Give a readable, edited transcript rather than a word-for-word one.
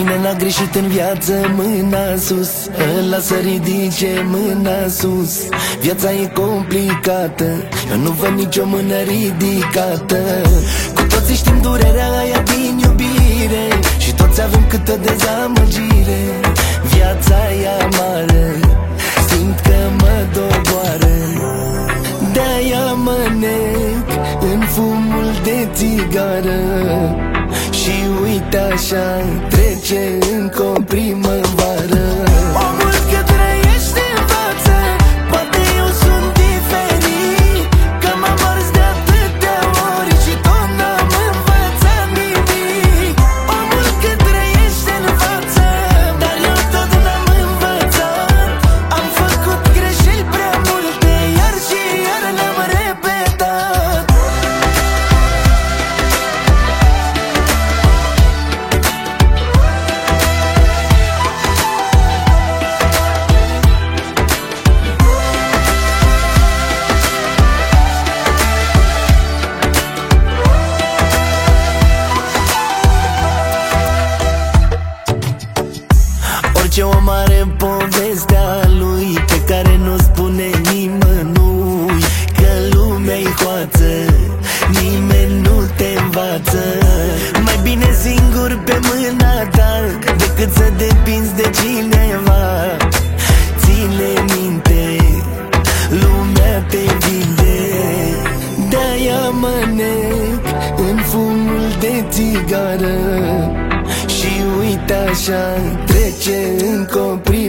Cine n-a greșit în viață, mâna sus. Ăla să ridice mâna sus. Viața e complicată, eu nu văd nicio mână ridicată. Cu toții știm durerea aia din iubire și toți avem câtă dezamăgire. Viața e amară, simt că mă doboară. De-aia mă nec în fumul de țigară și uite așa trece încă o primăvară. Omul că trăiește în față, poate eu sunt diferit, că m-am ars de atâtea ori și tot n-am învățat nimic. Omul că trăiește în față, dar eu tot n-am învățat. Am făcut greșeli prea multe, iar și iar le-am repetat. Orice om are povestea lui, pe care nu spune nimănui. Că lumea-i hoață, nimeni nu te învață. Mai bine singur pe mâna ta decât să depinzi de cineva. Ține minte, lumea te vinde. De-aia mă nec în fumul de țigară și uite așa trece încă o